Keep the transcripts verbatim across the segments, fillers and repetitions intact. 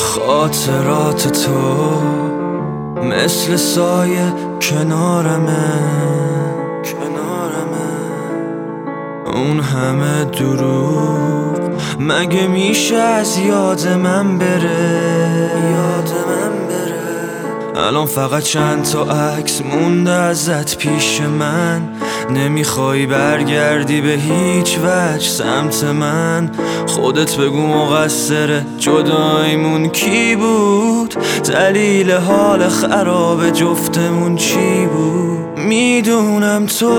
خاطرات تو مثل سایه کنارمه کنارمه اون همه دروغ مگه میشه از یاد من بره یاد من بره الان فقط چند تا عکس مونده ازت پیش من نمیخوای برگردی به هیچ وجه سمت من خودت بگو مقصر جدایمون کی بود دلیل حال خراب جفتمون چی بود میدونم تو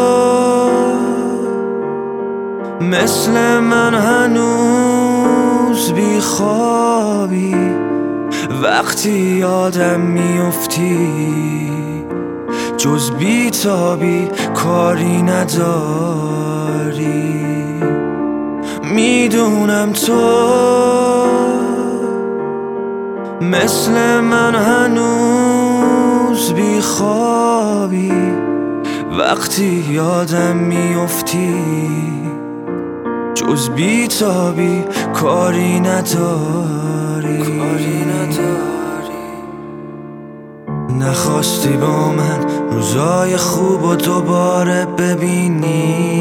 مثل من هنوز بی خوابی وقتی یادم میفتی جز بیتابی کاری نداری میدونم تو مثل من هنوز بی خوابی وقتی یادم میفتی جز بیتابی کاری نداری کاری نداری نخواستی با من روزای خوب و دوباره ببینی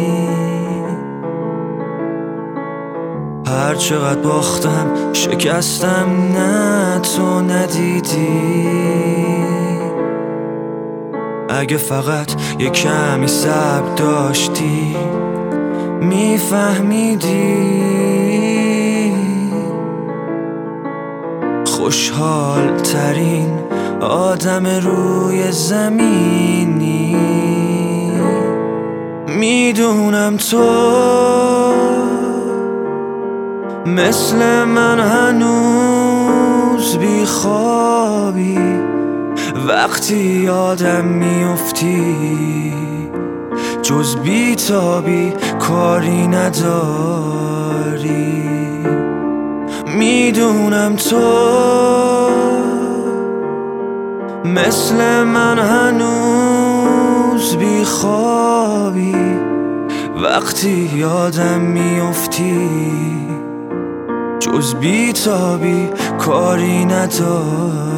هر چقدر باختم شکستم نه تو ندیدی اگه فقط یه کمی صبر داشتی میفهمیدی خوشحال ترین آدم روی زمینی میدونم تو مثل من هنوز بی خوابی وقتی یادم میفتی جز بیتابی کاری نداری میدونم تو مثل من هنوز بی خوابی وقتی یادم میفتی جز بیتابی کاری نداری